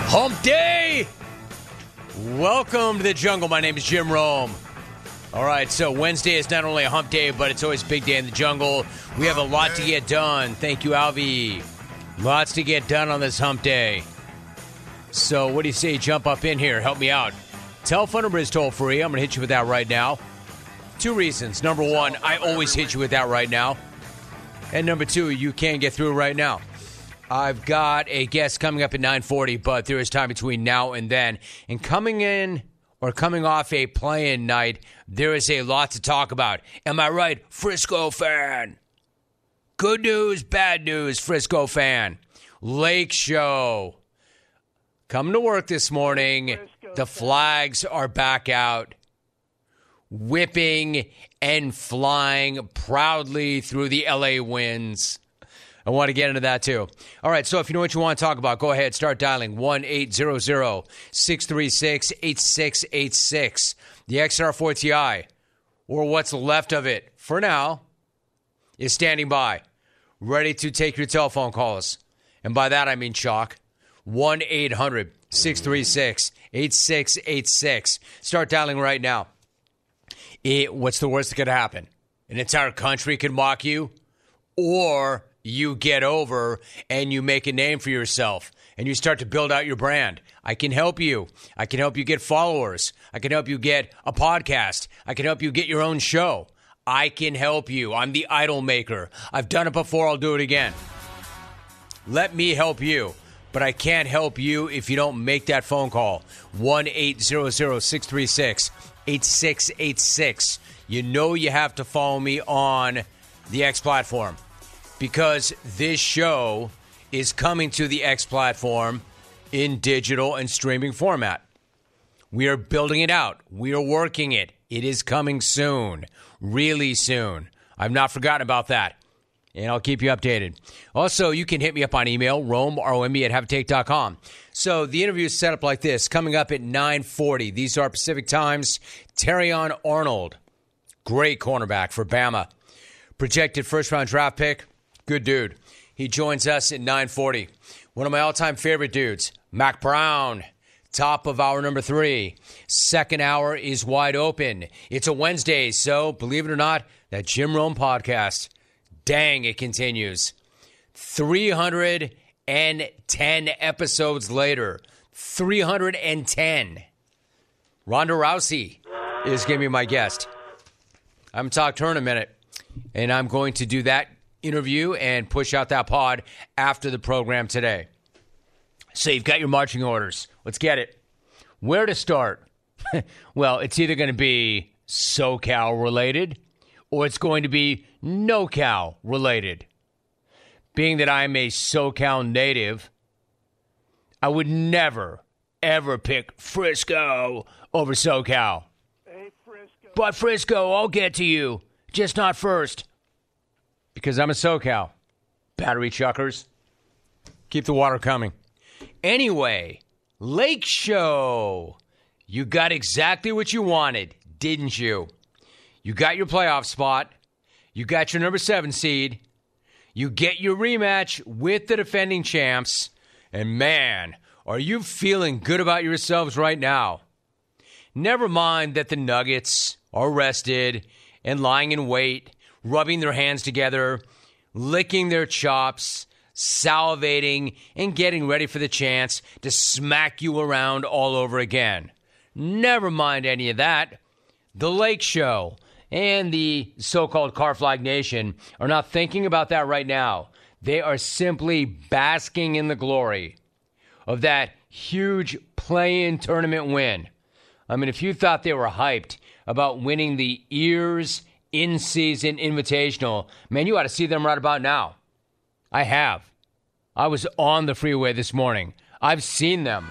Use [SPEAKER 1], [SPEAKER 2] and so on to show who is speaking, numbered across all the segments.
[SPEAKER 1] Hump Day! Welcome to the jungle. My name is Jim Rome. All right, so Wednesday is not only a hump day, but it's always a big day in the jungle. We have a lot to get done. Thank you, Alvi. Lots to get done on this hump day. So what do you say? Jump up in here. Help me out. Telephone number is toll free. I'm going to hit you with that right now. Two reasons. Number one, I always hit you with that right now. And number two, you can get through right now. I've got a guest coming up at 9:40, but there is time between now and then. And coming in or coming off a play-in night, there is a lot to talk about. Am I right, Frisco fan? Good news, bad news, Frisco fan. Lake Show. Coming to work this morning. The flags are back out, whipping and flying proudly through the LA winds. I want to get into that, too. All right, so if you know what you want to talk about, go ahead. Start dialing 1-800-636-8686. The XR4TI, or what's left of it, for now, is standing by, ready to take your telephone calls. And by that, I mean chalk. 1-800-636-8686. Start dialing right now. What's the worst that could happen? An entire country could mock you, or you get over and you make a name for yourself and you start to build out your brand. I can help you. I can help you get followers. I can help you get a podcast. I can help you get your own show. I can help you. I'm the idol maker. I've done it before. I'll do it again. Let me help you. But I can't help you if you don't make that phone call. 1-800-636-8686. You know you have to follow me on the X platform, because this show is coming to the X platform in digital and streaming format. We are building it out. We are working it. It is coming soon, really soon. I've not forgotten about that, and I'll keep you updated. Also, you can hit me up on email, rome@haveatake.com. So the interview is set up like this. Coming up at 9:40. These are Pacific times. Terrion Arnold, great cornerback for Bama. Projected first-round draft pick. Good dude. He joins us at 9:40. One of my all-time favorite dudes, Mac Brown, top of hour number 3. Second hour is wide open. It's a Wednesday, so believe it or not, that Jim Rome podcast, dang, it continues. 310 episodes later. 310. Ronda Rousey is going to be my guest. I haven't talked to her in a minute, and I'm going to do that interview and push out that pod after the program today. So you've got your marching orders. Let's get it. Where to start? Well, it's either going to be SoCal related or it's going to be NoCal related. Being that I'm a SoCal native, I would never, ever pick Frisco over SoCal.
[SPEAKER 2] Hey, Frisco.
[SPEAKER 1] But Frisco, I'll get to you. Just not first. Because I'm a SoCal. Battery chuckers. Keep the water coming. Anyway, Lake Show. You got exactly what you wanted, didn't you? You got your playoff spot. You got your number 7 seed. You get your rematch with the defending champs. And man, are you feeling good about yourselves right now? Never mind that the Nuggets are rested and lying in wait, rubbing their hands together, licking their chops, salivating, and getting ready for the chance to smack you around all over again. Never mind any of that. The Lake Show and the so-called Car Flag Nation are not thinking about that right now. They are simply basking in the glory of that huge play-in tournament win. I mean, if you thought they were hyped about winning the Ears in-season invitational, man, you ought to see them right about now. I have. I was on the freeway this morning. I've seen them.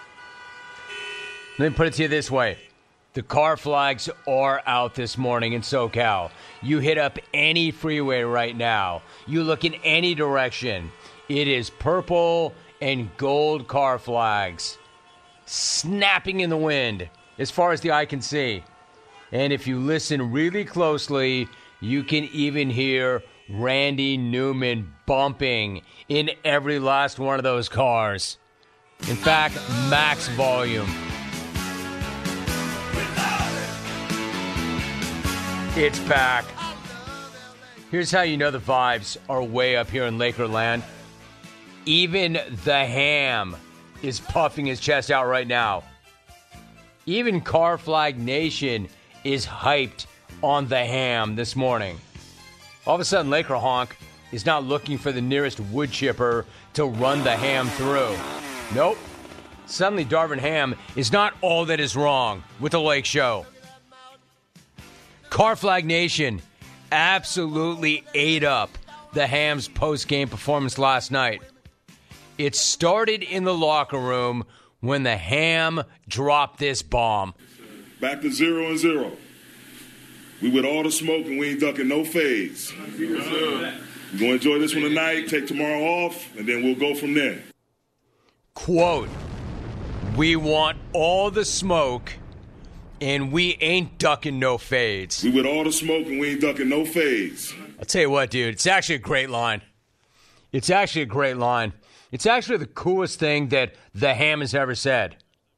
[SPEAKER 1] Let me put it to you this way. The car flags are out this morning in SoCal. You hit up any freeway right now. You look in any direction. It is purple and gold car flags snapping in the wind as far as the eye can see. And if you listen really closely, you can even hear Randy Newman bumping in every last one of those cars. In fact, max volume. It's back. Here's how you know the vibes are way up here in Lakerland. Even the Ham is puffing his chest out right now. Even Car Flag Nation is hyped on the Ham this morning. All of a sudden, Laker Honk is not looking for the nearest wood chipper to run the Ham through. Nope. Suddenly, Darvin Ham is not all that is wrong with the Lake Show. Car Flag Nation absolutely ate up the Ham's post-game performance last night. It started in the locker room when the Ham dropped this bomb.
[SPEAKER 2] Back to 0-0. We with all the smoke and we ain't ducking no fades. We're going to enjoy this one tonight, take tomorrow off, and then we'll go from there.
[SPEAKER 1] Quote, we want all the smoke and we ain't ducking no fades.
[SPEAKER 2] We with all the smoke and we ain't ducking no fades.
[SPEAKER 1] I'll tell you what, dude, it's actually a great line. It's actually a great line. It's actually the coolest thing that the Ham has ever said.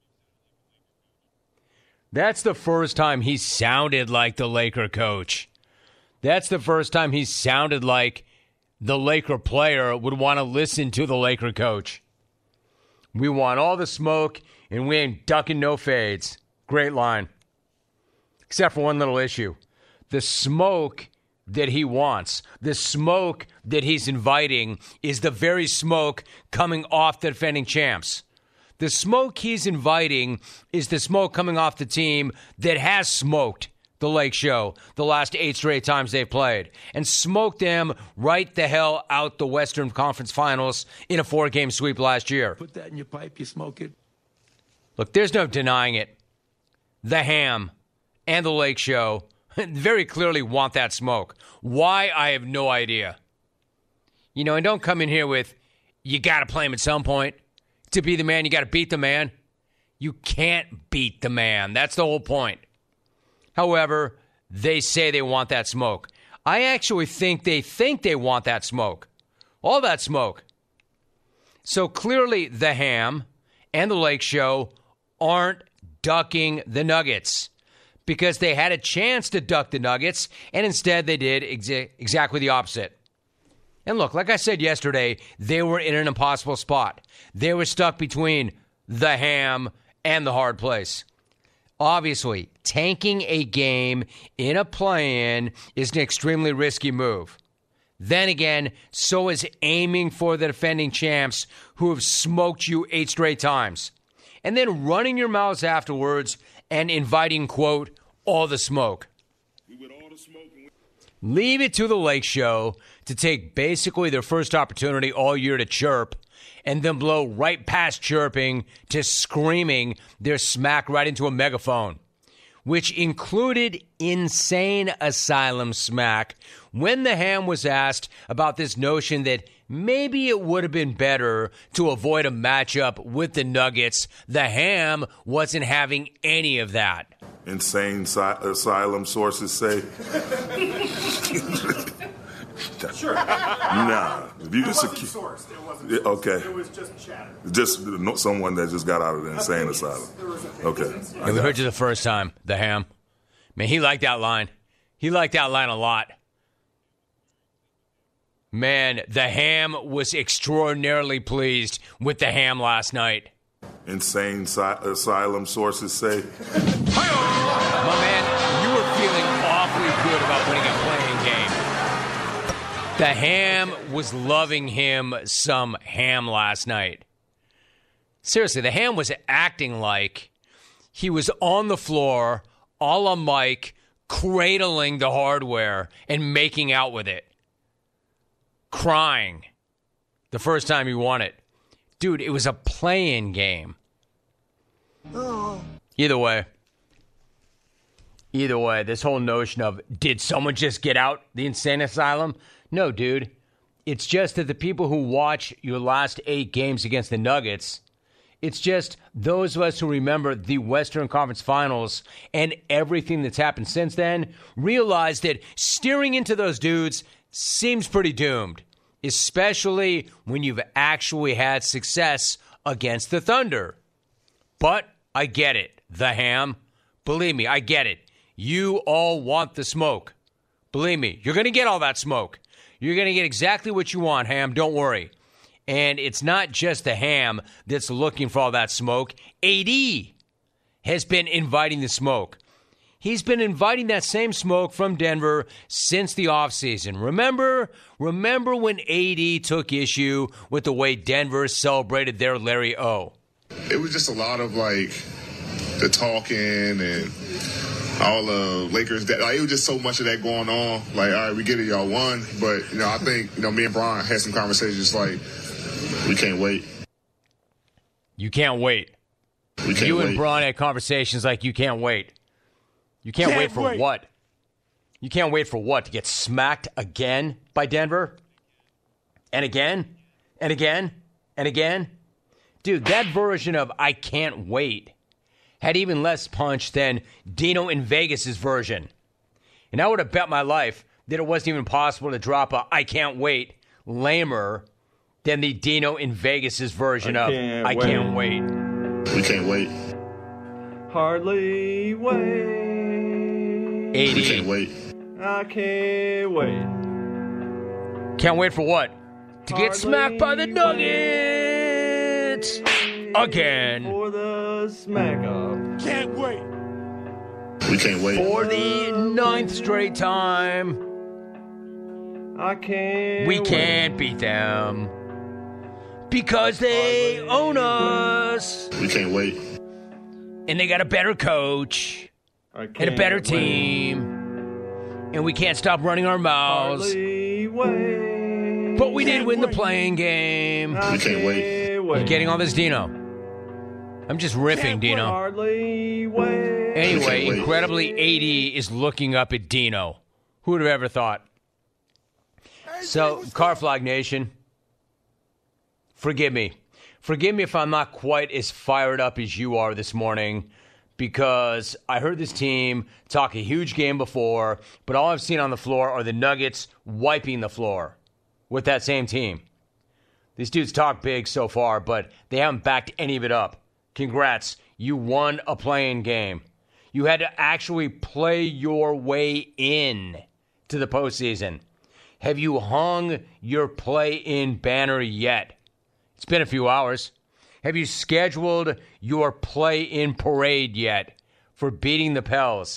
[SPEAKER 1] That's the first time he sounded like the Laker coach. That's the first time he sounded like the Laker player would want to listen to the Laker coach. We want all the smoke, and we ain't ducking no fades. Great line. Except for one little issue. The smoke that he wants, the smoke that he's inviting, is the very smoke coming off the defending champs. The smoke he's inviting is the smoke coming off the team that has smoked the Lake Show the last 8 straight times they've played and smoked them right the hell out the Western Conference Finals in a 4-game sweep last year.
[SPEAKER 3] Put that in your pipe, you smoke it.
[SPEAKER 1] Look, there's no denying it. The Ham and the Lake Show very clearly want that smoke. Why? I have no idea. You know, and don't come in here with, you got to play him at some point. To be the man, you got to beat the man. You can't beat the man. That's the whole point. However, they say they want that smoke. I actually think they want that smoke. All that smoke. So clearly the Ham and the Lake Show aren't ducking the Nuggets because they had a chance to duck the Nuggets, and instead they did exactly the opposite. And look, like I said yesterday, they were in an impossible spot. They were stuck between the Ham and the hard place. Obviously, tanking a game in a play-in is an extremely risky move. Then again, so is aiming for the defending champs who have smoked you 8 straight times. And then running your mouths afterwards and inviting, quote, all the smoke. Leave it to the Lake Show to take basically their first opportunity all year to chirp and then blow right past chirping to screaming their smack right into a megaphone, which included insane asylum smack when the Ham was asked about this notion that maybe it would have been better to avoid a matchup with the Nuggets. The Ham wasn't having any of that.
[SPEAKER 2] Insane asylum sources say.
[SPEAKER 4] Sure.
[SPEAKER 2] Nah. If you
[SPEAKER 4] It
[SPEAKER 2] just
[SPEAKER 4] wasn't sourced. It wasn't
[SPEAKER 2] Yeah,
[SPEAKER 4] sourced.
[SPEAKER 2] okay.
[SPEAKER 4] It was just chatter.
[SPEAKER 2] just someone that just got out of the insane asylum.
[SPEAKER 4] There was
[SPEAKER 2] Okay.
[SPEAKER 1] Yeah, we heard you the first time, the Ham. Man, he liked that line. He liked that line a lot. Man, the Ham was extraordinarily pleased with the Ham last night.
[SPEAKER 2] Insane asylum sources say.
[SPEAKER 1] My man, you were feeling awfully good about winning a playing game. The Ham was loving him some Ham last night. Seriously, the Ham was acting like he was on the floor, a la Mike, cradling the hardware and making out with it. Crying the first time he won it. Dude, it was a play-in game. Either way, this whole notion of, did someone just get out the insane asylum? No, dude. It's just that the people who watch your last 8 games against the Nuggets, it's just those of us who remember the Western Conference Finals and everything that's happened since then, realize that steering into those dudes seems pretty doomed, especially when you've actually had success against the Thunder. But I get it. The Ham. Believe me, I get it. You all want the smoke. Believe me, you're going to get all that smoke. You're going to get exactly what you want, Ham. Don't worry. And it's not just the Ham that's looking for all that smoke. AD has been inviting the smoke. He's been inviting that same smoke from Denver since the offseason. Remember when AD took issue with the way Denver celebrated their Larry O?
[SPEAKER 3] It was just a lot of, the talking and all the Lakers. It was just so much of that going on. All right, we get it, y'all won. But, I think, me and Bron had some conversations we can't wait.
[SPEAKER 1] You can't wait.
[SPEAKER 3] We can't
[SPEAKER 1] you
[SPEAKER 3] wait.
[SPEAKER 1] and Bron had conversations like you can't wait. You can't wait for what? You can't wait for what? To get smacked again by Denver? And again? And again? And again? Dude, that version of I can't wait had even less punch than Dino in Vegas' version. And I would have bet my life that it wasn't even possible to drop a I can't wait lamer than the Dino in Vegas' version of I can't wait.
[SPEAKER 3] We can't wait.
[SPEAKER 5] Hardly wait.
[SPEAKER 1] 80.
[SPEAKER 3] We can't wait.
[SPEAKER 5] I can't wait.
[SPEAKER 1] Can't wait for what? To get smacked by the Nuggets again.
[SPEAKER 5] For the smack up.
[SPEAKER 4] Can't wait.
[SPEAKER 3] We can't wait.
[SPEAKER 1] For the 9th straight time.
[SPEAKER 5] I can't
[SPEAKER 1] We can't beat them. Because they own us.
[SPEAKER 3] We can't wait.
[SPEAKER 1] And they got a better coach. And a better team. And we can't stop running our mouths. But we did win the playing game.
[SPEAKER 3] We can't wait.
[SPEAKER 1] You're getting all this, Dino? I'm just riffing, Dino. Anyway, incredibly, AD is looking up at Dino. Who would have ever thought? So, Carflog Nation, forgive me. Forgive me if I'm not quite as fired up as you are this morning, because I heard this team talk a huge game before, but all I've seen on the floor are the Nuggets wiping the floor with that same team. These dudes talk big so far, but they haven't backed any of it up. Congrats. You won a play-in game. You had to actually play your way in to the postseason. Have you hung your play-in banner yet? It's been a few hours. Have you scheduled your play-in parade yet for beating the Pels?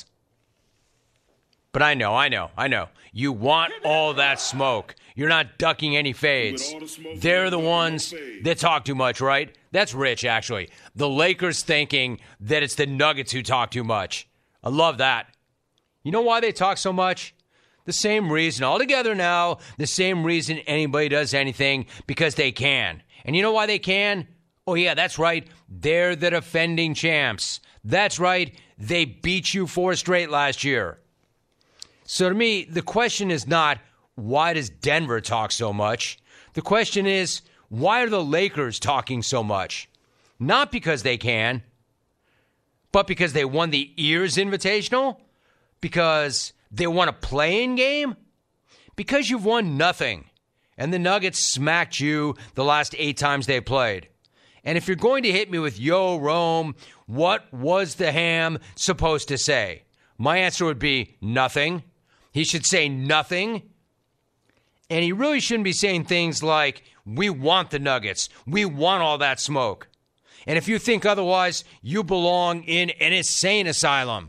[SPEAKER 1] But I know. You want all that smoke. You're not ducking any fades. They're the ones that talk too much, right? That's rich, actually. The Lakers thinking that it's the Nuggets who talk too much. I love that. You know why they talk so much? The same reason. Altogether now, the same reason anybody does anything, because they can. And you know why they can? Oh, yeah, that's right. They're the defending champs. That's right. They beat you 4 straight last year. So to me, the question is not, why does Denver talk so much? The question is, why are the Lakers talking so much? Not because they can, but because they won the Ears Invitational? Because they won a play-in game? Because you've won nothing, and the Nuggets smacked you the last 8 times they played. And if you're going to hit me with, yo, Rome, what was the Ham supposed to say? My answer would be nothing. He should say nothing. And he really shouldn't be saying things like, we want the Nuggets. We want all that smoke. And if you think otherwise, you belong in an insane asylum.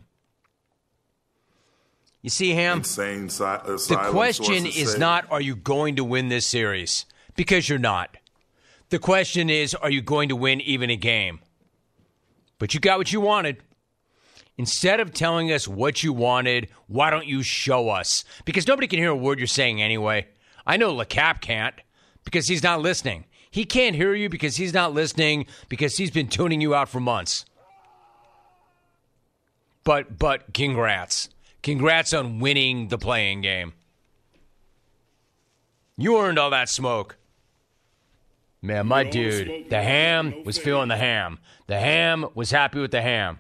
[SPEAKER 1] You see, Ham, the question is not, are you going to win this series? Because you're not. The question is, are you going to win even a game? But you got what you wanted. Instead of telling us what you wanted, why don't you show us? Because nobody can hear a word you're saying anyway. I know LeCap can't, because he's not listening. He can't hear you because he's not listening, because he's been tuning you out for months. But congrats. Congrats on winning the play-in game. You earned all that smoke. Man, my dude, the Ham was feeling the Ham. The Ham was happy with the Ham.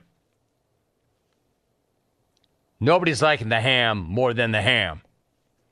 [SPEAKER 1] Nobody's liking the Ham more than the Ham.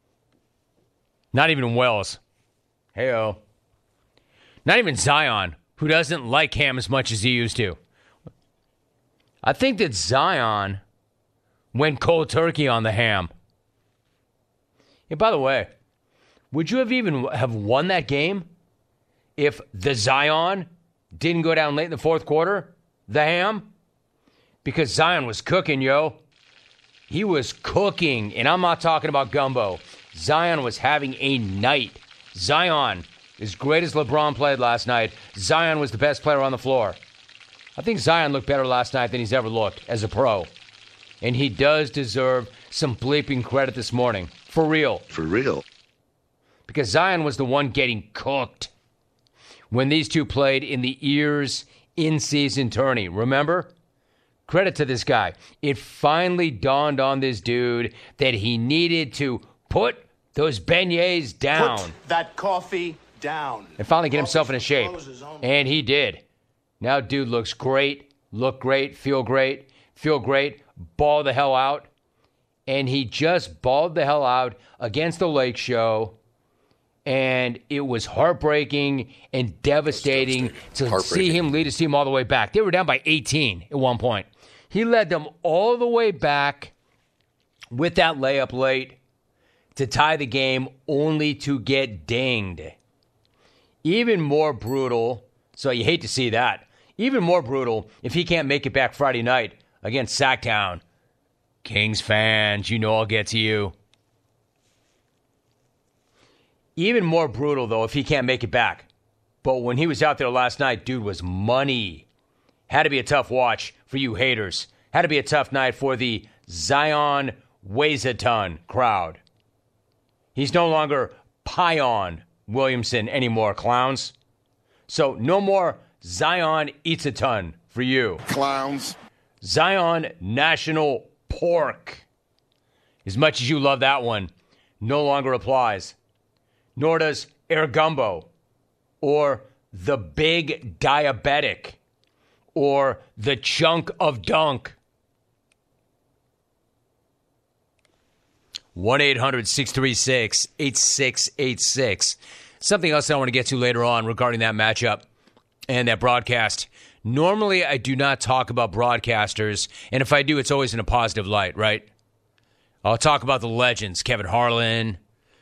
[SPEAKER 1] Not even Wells. Hey-oh. Not even Zion who doesn't like ham as much as he used to. I think that Zion went cold turkey on the ham. And by the way, would you have won that game if the Zion didn't go down late in the fourth quarter? The ham? Because Zion was cooking, yo. He was cooking, and I'm not talking about gumbo. Zion was having a night. Zion, as great as LeBron played last night, Zion was the best player on the floor. I think Zion looked better last night than he's ever looked as a pro. And he does deserve some bleeping credit this morning. For real.
[SPEAKER 6] For real.
[SPEAKER 1] Because Zion was the one getting cooked when these two played in the Ears in-season tourney. Remember? Credit to this guy. It finally dawned on this dude that he needed to put those beignets down.
[SPEAKER 7] Put that coffee down.
[SPEAKER 1] And finally get himself in a shape. And he did. Now dude looks great, look great, feel great, ball the hell out. And he just balled the hell out against the Lake Show. And it was heartbreaking and devastating to see him lead his team all the way back. They were down by 18 at one point. He led them all the way back with that layup late to tie the game, only to get dinged. Even more brutal, so you hate to see that. Even more brutal if he can't make it back Friday night against Sacktown. Kings fans, you know I'll get to you. Even more brutal, though, if he can't make it back. But when he was out there last night, dude was money. Had to be a tough watch for you haters. Had to be a tough night for the Zion weighs a ton crowd. He's no longer Pion Williamson anymore, clowns. So no more Zion eats a ton for you.
[SPEAKER 2] Clowns.
[SPEAKER 1] Zion National Pork. As much as you love that one, no longer applies. Nor does Air Gumbo, or the Big Diabetic, or the Chunk of Dunk. 1-800-636-8686. Something else I want to get to later on regarding that matchup and that broadcast. Normally, I do not talk about broadcasters, and if I do, it's always in a positive light, right? I'll talk about the legends, Kevin Harlan,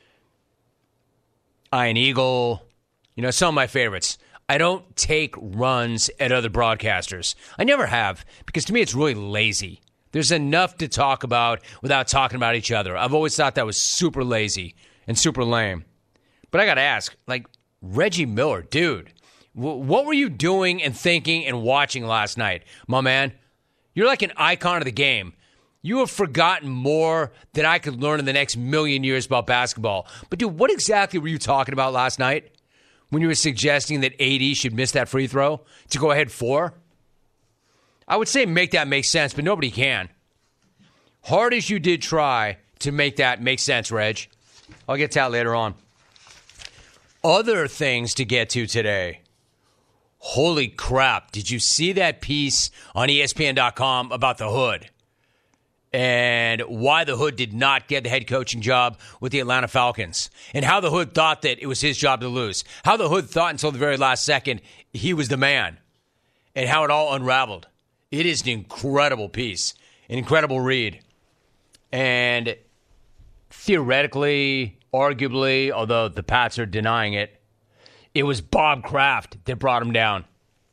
[SPEAKER 1] Ian Eagle, some of my favorites. I don't take runs at other broadcasters. I never have, because to me it's really lazy. There's enough to talk about without talking about each other. I've always thought that was super lazy and super lame. But I got to ask, Reggie Miller, dude, what were you doing and thinking and watching last night, my man? You're like an icon of the game. You have forgotten more than I could learn in the next million years about basketball. But, dude, what exactly were you talking about last night when you were suggesting that AD should miss that free throw to go ahead 4? I would say make that make sense, but nobody can. Hard as you did try to make that make sense, Reg. I'll get to that later on. Other things to get to today. Holy crap. Did you see that piece on ESPN.com about the Hood? And why the Hood did not get the head coaching job with the Atlanta Falcons. And how the Hood thought that it was his job to lose. How the Hood thought until the very last second he was the man. And how it all unraveled. It is an incredible piece. An incredible read. And theoretically, arguably, although the Pats are denying it, it was Bob Kraft that brought him down.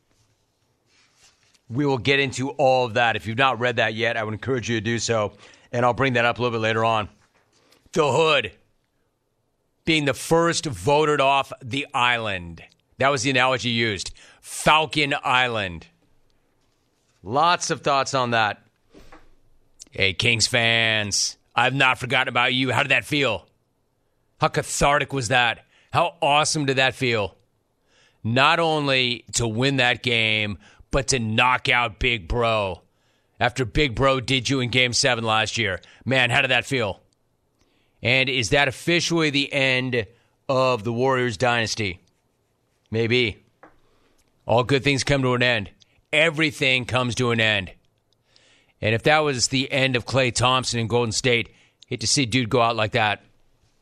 [SPEAKER 1] We will get into all of that. If you've not read that yet, I would encourage you to do so. And I'll bring that up a little bit later on. The Hood being the first voted off the island. That was the analogy used. Falcon Island. Lots of thoughts on that. Hey, Kings fans, I've not forgotten about you. How did that feel? How cathartic was that? How awesome did that feel? Not only to win that game, but to knock out Big Bro after Big Bro did you in Game 7 last year. Man, how did that feel? And is that officially the end of the Warriors dynasty? Maybe. All good things come to an end. Everything comes to an end. And if that was the end of Klay Thompson in Golden State, hate to see dude go out like that.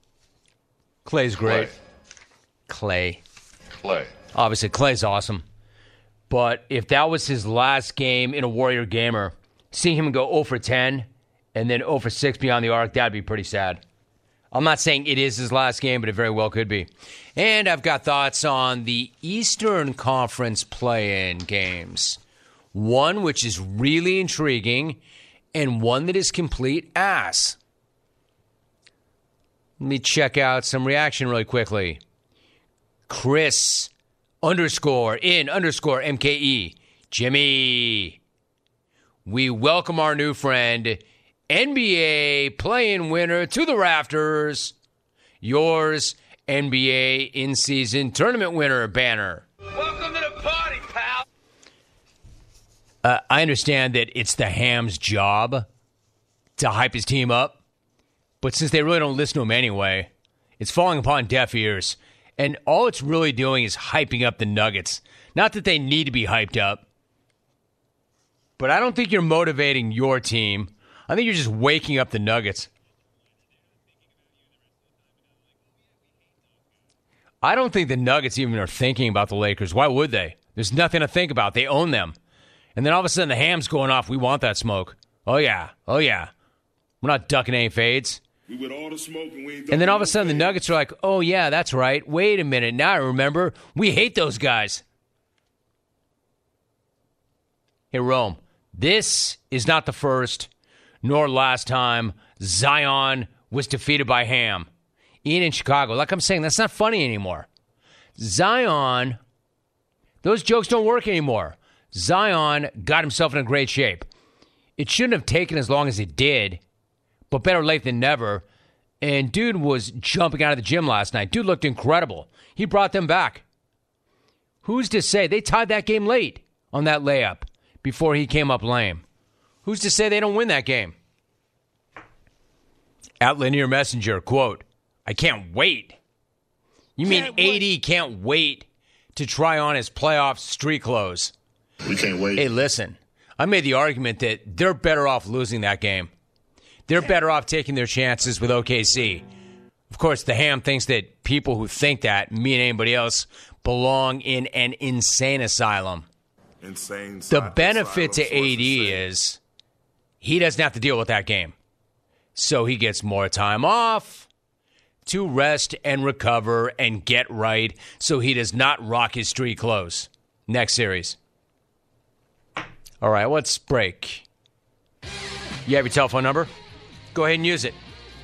[SPEAKER 1] Clay's great. Clay.
[SPEAKER 6] Clay.
[SPEAKER 1] Obviously, Clay's awesome. But if that was his last game in a Warrior gamer, seeing him go 0 for 10 and then 0 for 6 beyond the arc, that'd be pretty sad. I'm not saying it is his last game, but it very well could be. And I've got thoughts on the Eastern Conference play-in games. One which is really intriguing and one that is complete ass. Let me check out some reaction really quickly. Chris _in_MKE. Jimmy. We welcome our new friend, NBA play-in winner to the rafters. Yours, NBA in-season tournament winner banner.
[SPEAKER 6] Welcome to the party, pal.
[SPEAKER 1] I understand that it's the Ham's job to hype his team up, but since they really don't listen to him anyway, it's falling upon deaf ears. And all it's really doing is hyping up the Nuggets. Not that they need to be hyped up, but I don't think you're motivating your team. I think you're just waking up the Nuggets. I don't think the Nuggets even are thinking about the Lakers. Why would they? There's nothing to think about. They own them. And then all of a sudden the Ham's going off. We want that smoke. Oh, yeah. Oh, yeah. We're not ducking any fades.
[SPEAKER 2] We with all the smoke and we ain't
[SPEAKER 1] And then all of a sudden the Nuggets are like, oh, yeah, that's right. Wait a minute. Now I remember. We hate those guys. Hey, Rome, this is not the first nor last time Zion was defeated by Ham. Ian in Chicago. Like I'm saying, that's not funny anymore. Zion, those jokes don't work anymore. Zion got himself in a great shape. It shouldn't have taken as long as it did, but better late than never. And dude was jumping out of the gym last night. Dude looked incredible. He brought them back. Who's to say? They tied that game late on that layup before he came up lame. Who's to say they don't win that game? At Linear Messenger, quote, I can't wait. You mean AD can't wait to try on his playoff street clothes?
[SPEAKER 3] We can't wait.
[SPEAKER 1] Hey, listen, I made the argument that they're better off losing that game. They're better off taking their chances with OKC. Of course, the Ham thinks that people who think that, me and anybody else, belong in an insane asylum.
[SPEAKER 2] insane.
[SPEAKER 1] The benefit to AD is he doesn't have to deal with that game. So he gets more time off to rest and recover and get right so he does not rock his street clothes. Next series. All right, let's break. You have your telephone number? Go ahead and use it.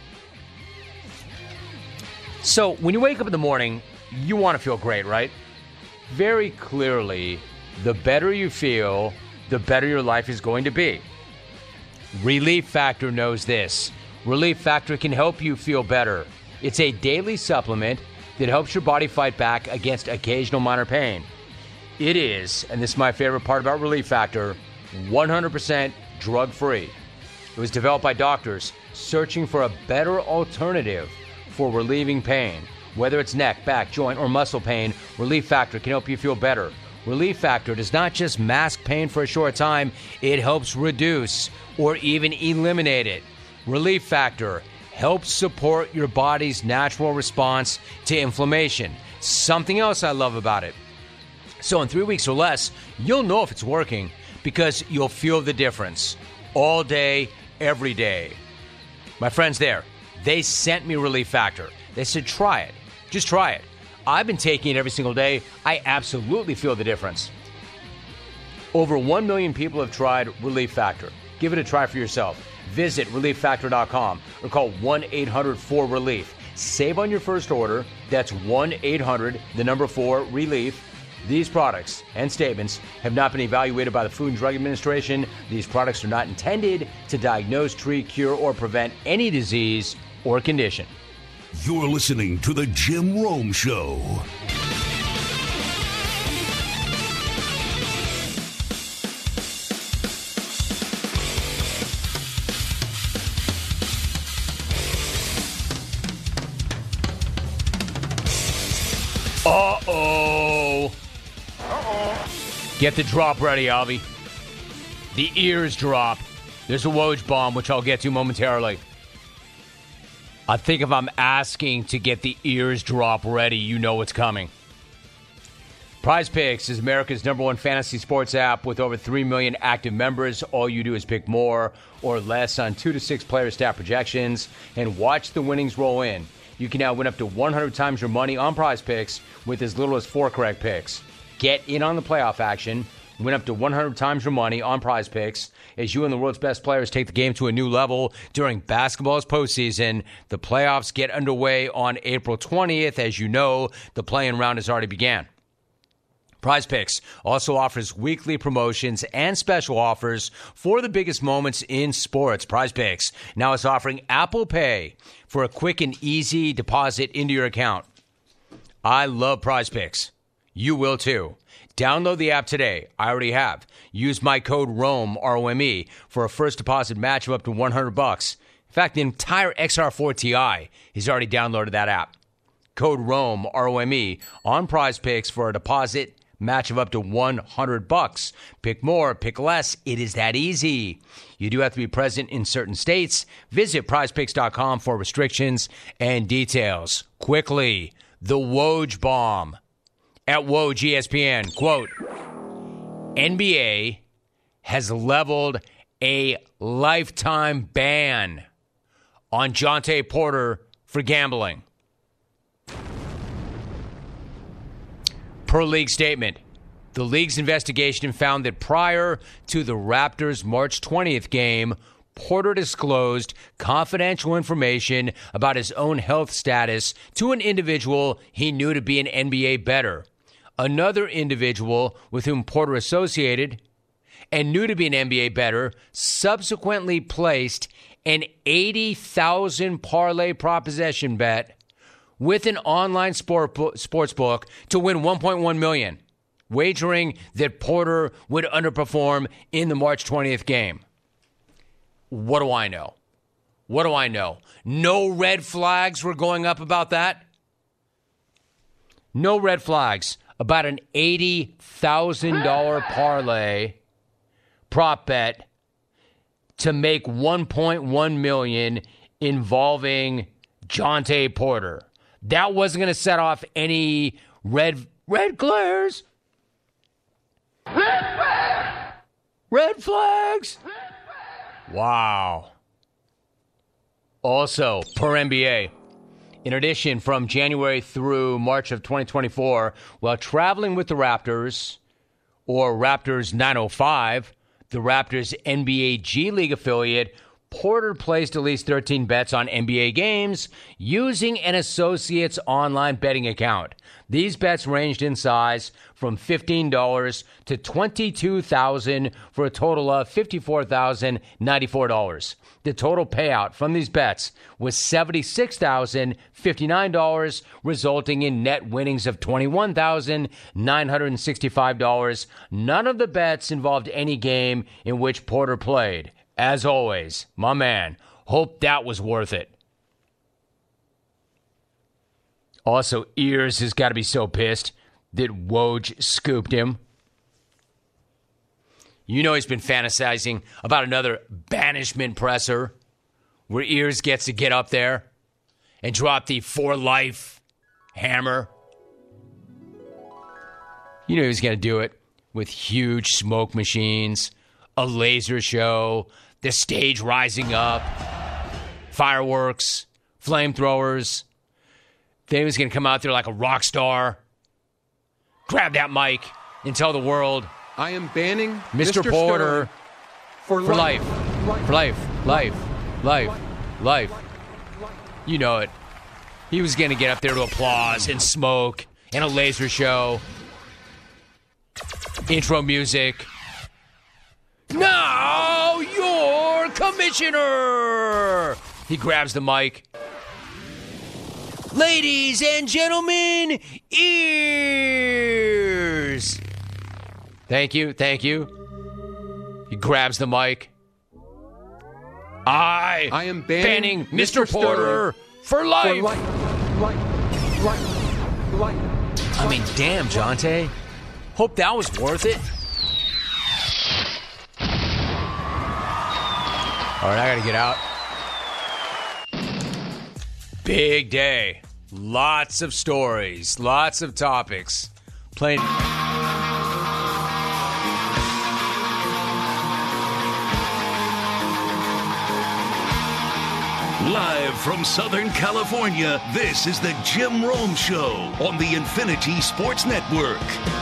[SPEAKER 1] So when you wake up in the morning, you want to feel great, right? Very clearly, the better you feel, the better your life is going to be. Relief Factor knows this. Relief Factor can help you feel better. It's a daily supplement that helps your body fight back against occasional minor pain. It is, and this is my favorite part about Relief Factor, 100% drug-free. It was developed by doctors searching for a better alternative for relieving pain. Whether it's neck, back, joint, or muscle pain, Relief Factor can help you feel better. Relief Factor does not just mask pain for a short time, it helps reduce or even eliminate it. Relief Factor helps support your body's natural response to inflammation. Something else I love about it. So in 3 weeks or less, you'll know if it's working because you'll feel the difference all day, every day. My friends there, they sent me Relief Factor. They said, try it. Just try it. I've been taking it every single day. I absolutely feel the difference. Over 1 million people have tried Relief Factor. Give it a try for yourself. Visit ReliefFactor.com or call 1-800-4RELIEF. Save on your first order. That's 1-800-4-RELIEF. These products and statements have not been evaluated by the Food and Drug Administration. These products are not intended to diagnose, treat, cure, or prevent any disease or condition.
[SPEAKER 8] You're listening to The Jim Rome Show.
[SPEAKER 1] Uh-oh. Get the drop ready, Albie. The ears drop. There's a Woj bomb, which I'll get to momentarily. I think if I'm asking to get the ears drop ready, you know what's coming. Prize Picks is America's #1 fantasy sports app with over 3 million active members. All you do is pick more or less on 2 to 6 player stat projections and watch the winnings roll in. You can now win up to 100 times your money on Prize Picks with as little as 4 correct picks. Get in on the playoff action. Win up to 100 times your money on Prize Picks as you and the world's best players take the game to a new level during basketball's postseason. The playoffs get underway on April 20th. As you know, the play-in round has already began. Prize Picks also offers weekly promotions and special offers for the biggest moments in sports. Prize Picks now is offering Apple Pay for a quick and easy deposit into your account. I love Prize Picks. You will too. Download the app today. I already have. Use my code ROME, R-O-M-E, for a first deposit match of up to $100. In fact, the entire XR4 Ti has already downloaded that app. Code ROME, R-O-M-E, on Prize Picks for a deposit match of up to $100. Pick more, pick less. It is that easy. You do have to be present in certain states. Visit prizepicks.com for restrictions and details. Quickly, the Woj bomb. At Woj ESPN, quote, NBA has leveled a lifetime ban on Jontay Porter for gambling. Per league statement, the league's investigation found that prior to the Raptors' March 20th game, Porter disclosed confidential information about his own health status to an individual he knew to be an NBA bettor. Another individual with whom Porter associated and knew to be an NBA bettor subsequently placed an 80,000 parlay proposition bet with an online sports book to win $1.1 million, wagering that Porter would underperform in the March 20th game. What do I know? What do I know? No red flags were going up about that? No red flags about an $80,000 parlay prop bet to make $1.1 million involving Jontay Porter. That wasn't going to set off any red glares. Red flags. Wow. Also, per NBA, in addition, from January through March of 2024, while traveling with the Raptors, or Raptors 905, the Raptors NBA G League affiliate, Porter placed at least 13 bets on NBA games using an associate's online betting account. These bets ranged in size from $15 to $22,000 for a total of $54,094. The total payout from these bets was $76,059, resulting in net winnings of $21,965. None of the bets involved any game in which Porter played. As always, my man, hope that was worth it. Also, Ears has got to be so pissed that Woj scooped him. You know he's been fantasizing about another banishment presser where Ears gets to get up there and drop the for life hammer. You know he was going to do it with huge smoke machines, a laser show, the stage rising up, fireworks, flamethrowers. Then he was going to come out there like a rock star, grab that mic, and tell the world,
[SPEAKER 9] I am banning
[SPEAKER 1] Mr. Porter for life. For life. You know it. He was going to get up there to applause and smoke and a laser show. Intro music. Now your commissioner. He grabs the mic. Ladies and gentlemen, Ears. Thank you. He grabs the mic. I
[SPEAKER 9] am banning
[SPEAKER 1] Mr. Porter for life. I mean, damn, Jontay. Hope that was worth it. All right, I got to get out. Big day. Lots of stories, lots of topics, playing.
[SPEAKER 8] Live from Southern California, this is the Jim Rome Show on the Infinity Sports Network.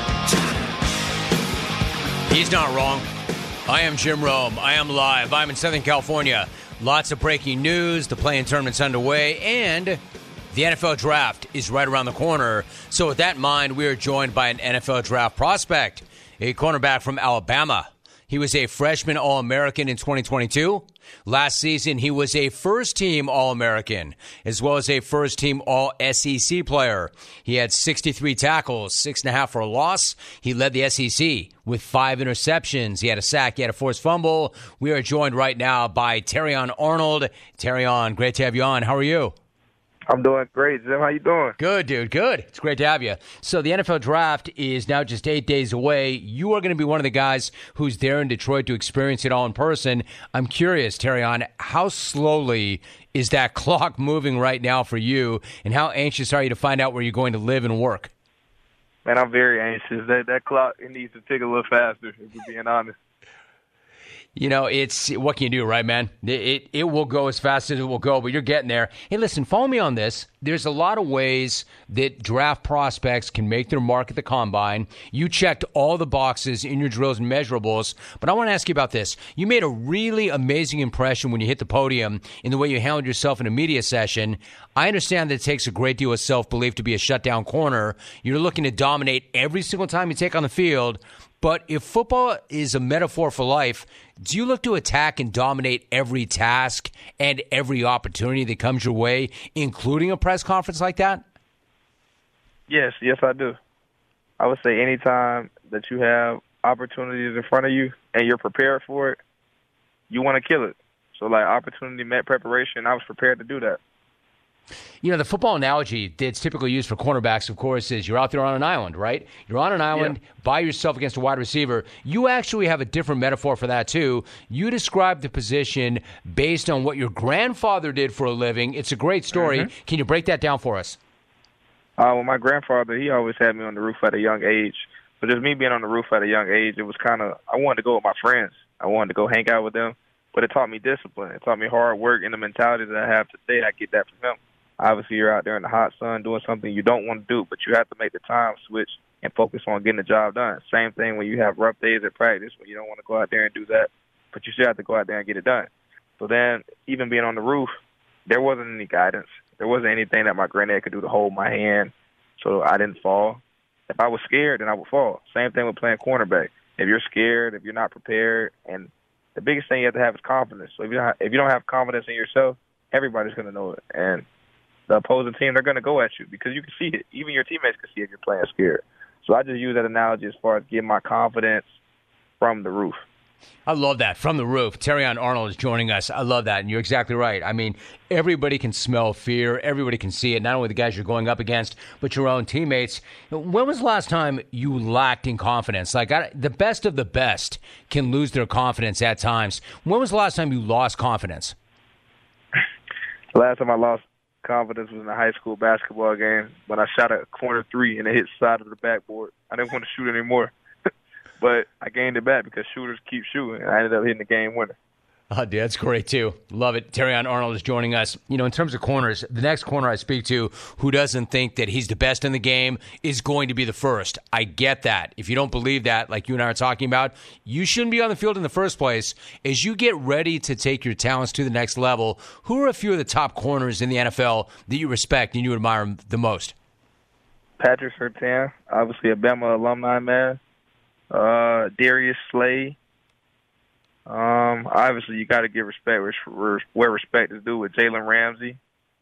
[SPEAKER 1] He's not wrong. I am Jim Rome. I am live. I'm in Southern California. Lots of breaking news. The play-in tournament's underway, and the NFL draft is right around the corner. So with that in mind, we are joined by an NFL draft prospect, a cornerback from Alabama. He was a freshman All-American in 2022. Last season, he was a first-team All-American, as well as a first-team All-SEC player. He had 63 tackles, 6.5 for a loss. He led the SEC with 5 interceptions. He had a sack. He had a forced fumble. We are joined right now by Terrion Arnold. Terrion, great to have you on. How are you?
[SPEAKER 10] I'm doing great, Jim. How you doing?
[SPEAKER 1] Good, dude. Good. It's great to have you. So the NFL draft is now just 8 days away. You are going to be one of the guys who's there in Detroit to experience it all in person. I'm curious, Terrion, how slowly is that clock moving right now for you, and how anxious are you to find out where you're going to live and work?
[SPEAKER 10] Man, I'm very anxious. That clock, it needs to tick a little faster, if we're being honest.
[SPEAKER 1] You know, it's what can you do, right, man? It will go as fast as it will go, but you're getting there. Hey, listen, follow me on this. There's a lot of ways that draft prospects can make their mark at the combine. You checked all the boxes in your drills and measurables, but I want to ask you about this. You made a really amazing impression when you hit the podium in the way you handled yourself in a media session. I understand that it takes a great deal of self-belief to be a shutdown corner. You're looking to dominate every single time you take on the field. But if football is a metaphor for life, do you look to attack and dominate every task and every opportunity that comes your way, including a press conference like that?
[SPEAKER 10] Yes, I do. I would say anytime that you have opportunities in front of you and you're prepared for it, you want to kill it. So, like, opportunity met preparation, I was prepared to do that.
[SPEAKER 1] You know, the football analogy that's typically used for cornerbacks, of course, is you're out there on an island, right? You're on an island by yourself against a wide receiver. You actually have a different metaphor for that, too. You describe the position based on what your grandfather did for a living. It's a great story. Mm-hmm. Can you break that down for us?
[SPEAKER 10] Well, my grandfather, he always had me on the roof at a young age. But just me being on the roof at a young age, it was kind of, I wanted to go with my friends. I wanted to go hang out with them. But it taught me discipline. It taught me hard work, and the mentality that I have today, I get that from him. Obviously, you're out there in the hot sun doing something you don't want to do, but you have to make the time switch and focus on getting the job done. Same thing when you have rough days at practice when you don't want to go out there and do that, but you still have to go out there and get it done. So then, even being on the roof, there wasn't any guidance. There wasn't anything that my granddad could do to hold my hand so I didn't fall. If I was scared, then I would fall. Same thing with playing cornerback. If you're scared, if you're not prepared, and the biggest thing you have to have is confidence. So if you don't have confidence in yourself, everybody's going to know it. And the opposing team, they're going to go at you because you can see it. Even your teammates can see if you're playing scared. So I just use that analogy as far as getting my confidence from the roof.
[SPEAKER 1] I love that. From the roof. Terrion Arnold is joining us. I love that. And you're exactly right. I mean, everybody can smell fear. Everybody can see it. Not only the guys you're going up against, but your own teammates. When was the last time you lacked in confidence? Like, the best of the best can lose their confidence at times. When was the last time you lost confidence?
[SPEAKER 10] The last time I lost confidence was in a high school basketball game when I shot a corner three and it hit the side of the backboard. I didn't want to shoot anymore. But I gained it back because shooters keep shooting, and I ended up hitting the game winner.
[SPEAKER 1] Oh, dude, that's great, too. Love it. Terrion Arnold is joining us. You know, in terms of corners, the next corner I speak to who doesn't think that he's the best in the game is going to be the first. I get that. If you don't believe that, like you and I are talking about, you shouldn't be on the field in the first place. As you get ready to take your talents to the next level, who are a few of the top corners in the NFL that you respect and you admire the most?
[SPEAKER 10] Patrick Surtain, obviously a Bama alumni, man. Darius Slay. Obviously, you got to give respect where respect is due with Jalen Ramsey,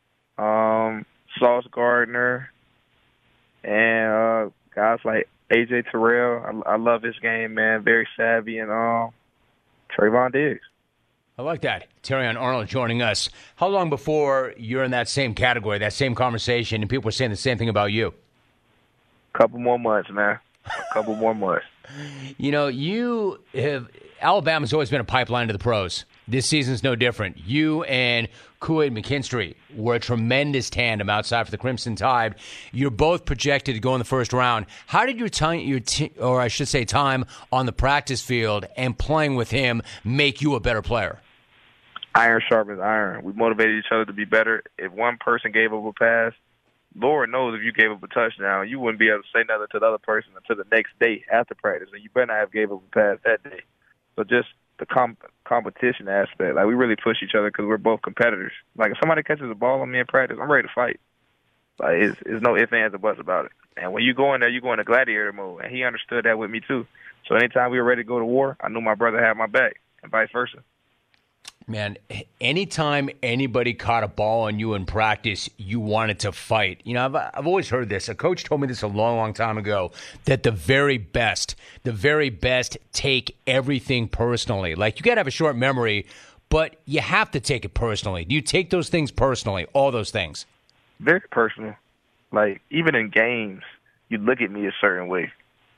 [SPEAKER 10] Sauce Gardner, and guys like A.J. Terrell. I love his game, man. Very savvy, and Trayvon Diggs.
[SPEAKER 1] I like that. Terrion Arnold joining us. How long before you're in that same category, that same conversation, and people are saying the same thing about you?
[SPEAKER 10] Couple more months, man. couple more months.
[SPEAKER 1] You know, Alabama's always been a pipeline to the pros. This season's no different. You and Kool-Aid McKinstry were a tremendous tandem outside for the Crimson Tide. You're both projected to go in the first round. How did your time on the practice field and playing with him make you a better player?
[SPEAKER 10] Iron sharpens iron. We motivated each other to be better. If one person gave up a pass, Lord knows if you gave up a touchdown, you wouldn't be able to say nothing to the other person until the next day after practice, and you better not have gave up a pass that day. So just the competition aspect, like we really push each other because we're both competitors. Like if somebody catches a ball on me in practice, I'm ready to fight. Like it's no ifs, ands, or buts about it. And when you go in there, you go into gladiator mode, and he understood that with me too. So anytime we were ready to go to war, I knew my brother had my back, and vice versa.
[SPEAKER 1] Man, anytime anybody caught a ball on you in practice, you wanted to fight. You know, I've always heard this. A coach told me this a long, long time ago, that the very best take everything personally. Like, you got to have a short memory, but you have to take it personally. Do you take those things personally, all those things?
[SPEAKER 10] Very personal. Like, even in games, you look at me a certain way.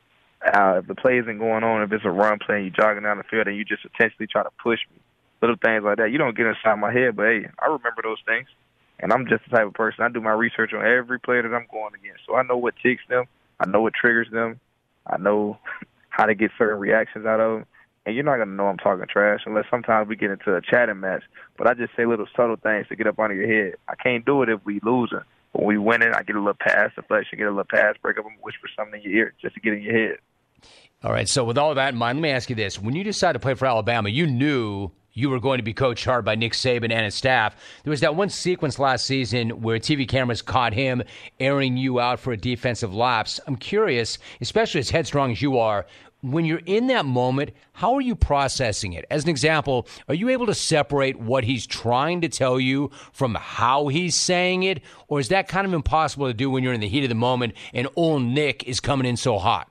[SPEAKER 10] If the play isn't going on, if it's a run play and you're jogging down the field and you just intentionally try to push me, little things like that. You don't get inside my head, but, hey, I remember those things. And I'm just the type of person, I do my research on every player that I'm going against. So I know what ticks them. I know what triggers them. I know how to get certain reactions out of them. And you're not going to know I'm talking trash unless sometimes we get into a chatting match. But I just say little subtle things to get up under your head. I can't do it if we losing. When we winning, I get a little pass deflection, get a little pass breakup, and whisper something in your ear just to get in your head.
[SPEAKER 1] All right, so with all that in mind, let me ask you this. When you decided to play for Alabama, you knew you were going to be coached hard by Nick Saban and his staff. There was that one sequence last season where TV cameras caught him airing you out for a defensive lapse. I'm curious, especially as headstrong as you are, when you're in that moment, how are you processing it? As an example, are you able to separate what he's trying to tell you from how he's saying it? Or is that kind of impossible to do when you're in the heat of the moment and old Nick is coming in so hot?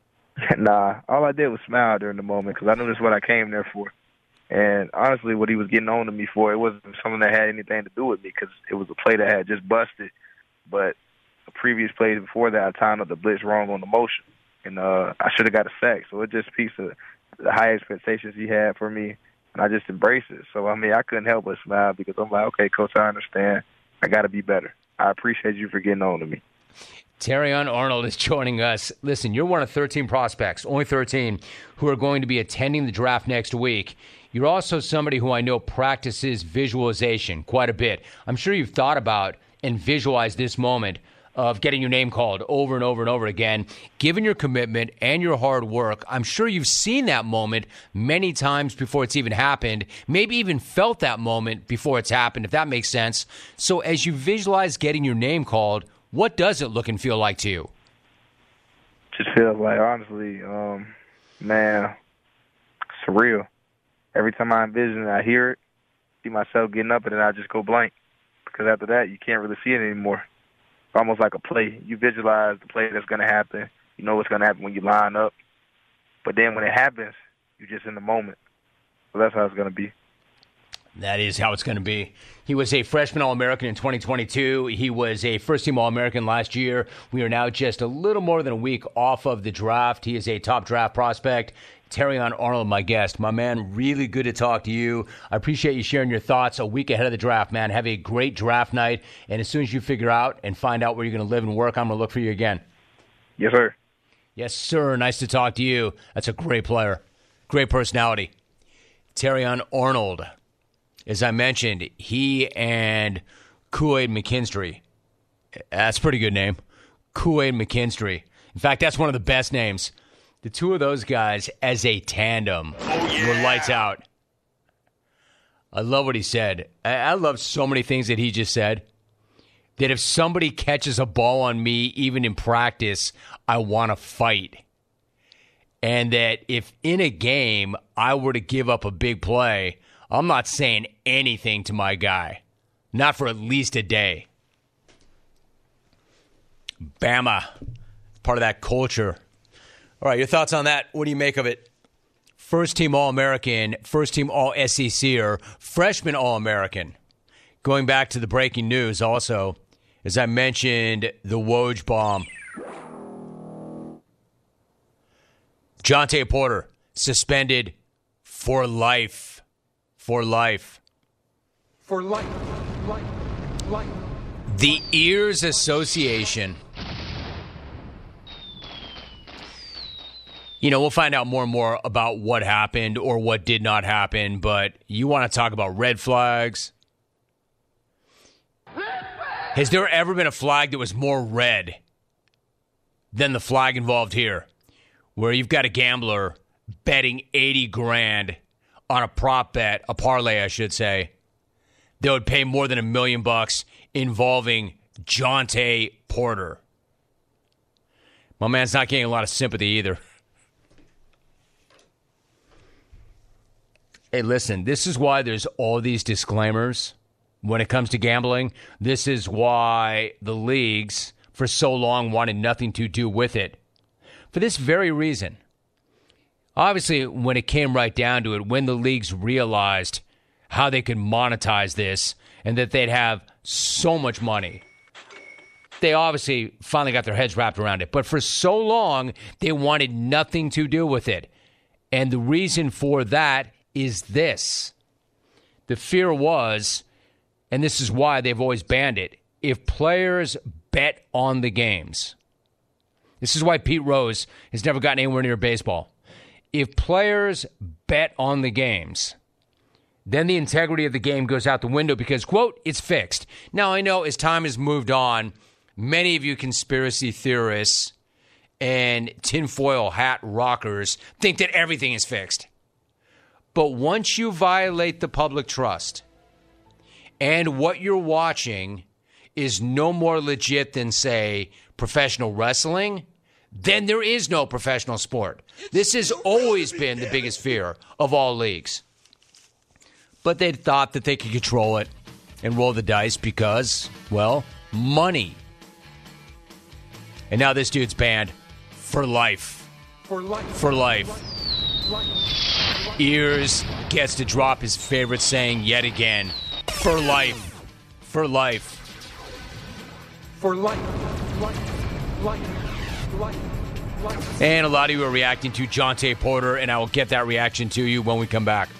[SPEAKER 10] Nah, all I did was smile during the moment because I knew this is what I came there for. And honestly, what he was getting on to me for, it wasn't something that had anything to do with me because it was a play that had just busted. But the previous play before that, I timed up the blitz wrong on the motion. And I should have got a sack. So it just speaks to the high expectations he had for me, and I just embraced it. So, I mean, I couldn't help but smile because I'm like, okay, Coach, I understand. I got to be better. I appreciate you for getting on to me.
[SPEAKER 1] Terrion Arnold is joining us. Listen, you're one of 13 prospects, only 13, who are going to be attending the draft next week. You're also somebody who I know practices visualization quite a bit. I'm sure you've thought about and visualized this moment of getting your name called over and over and over again. Given your commitment and your hard work, I'm sure you've seen that moment many times before it's even happened, maybe even felt that moment before it's happened, if that makes sense. So as you visualize getting your name called, what does it look and feel like to you?
[SPEAKER 10] Just feels like, honestly, man, surreal. Every time I envision it, I hear it, see myself getting up, and then I just go blank. Because after that, you can't really see it anymore. It's almost like a play. You visualize the play that's going to happen. You know what's going to happen when you line up. But then when it happens, you're just in the moment. So that's how it's going to be.
[SPEAKER 1] That is how it's going to be. He was a freshman All-American in 2022. He was a first-team All-American last year. We are now just a little more than a week off of the draft. He is a top draft prospect. Terrion Arnold, my guest. My man, really good to talk to you. I appreciate you sharing your thoughts a week ahead of the draft, man. Have a great draft night. And as soon as you figure out and find out where you're going to live and work, I'm going to look for you again.
[SPEAKER 10] Yes, sir.
[SPEAKER 1] Yes, sir. Nice to talk to you. That's a great player. Great personality. Terrion Arnold. As I mentioned, he and Kool-Aid McKinstry. That's a pretty good name. Kool-Aid McKinstry. In fact, that's one of the best names. The two of those guys as a tandem were lights out. I love what he said. I love so many things that he just said. That if somebody catches a ball on me, even in practice, I want to fight. And that if in a game I were to give up a big play, I'm not saying anything to my guy. Not for at least a day. Bama. Part of that culture. All right, your thoughts on that? What do you make of it? First-team All-American, first-team All-SEC-er, freshman All-American. Going back to the breaking news also, as I mentioned, the Woj bomb. Jontay Porter, suspended for life. For life.
[SPEAKER 11] For life.
[SPEAKER 1] The Ears Association. You know, we'll find out more and more about what happened or what did not happen, but you want to talk about red flags? Has there ever been a flag that was more red than the flag involved here, where you've got a gambler betting $80,000 on a prop bet, a parlay, I should say, that would pay more than $1 million involving Jontay Porter? My man's not getting a lot of sympathy either. Hey, listen, this is why there's all these disclaimers when it comes to gambling. This is why the leagues for so long wanted nothing to do with it. For this very reason. Obviously, when it came right down to it, when the leagues realized how they could monetize this and that they'd have so much money, they obviously finally got their heads wrapped around it. But for so long, they wanted nothing to do with it. And the reason for that is this. The fear was, and this is why they've always banned it, if players bet on the games. This is why Pete Rose has never gotten anywhere near baseball. If players bet on the games, then the integrity of the game goes out the window because, quote, it's fixed. Now, I know as time has moved on, many of you conspiracy theorists and tinfoil hat rockers think that everything is fixed. But once you violate the public trust and what you're watching is no more legit than, say, professional wrestling, then there is no professional sport. This has always been the biggest fear of all leagues. But they thought that they could control it and roll the dice because, well, money. And now this dude's banned for life.
[SPEAKER 11] For life.
[SPEAKER 1] For life. Ears gets to drop his favorite saying yet again. For life. For life.
[SPEAKER 11] For life.
[SPEAKER 1] And a lot of you are reacting to Jontay Porter, and I will get that reaction to you when we come back.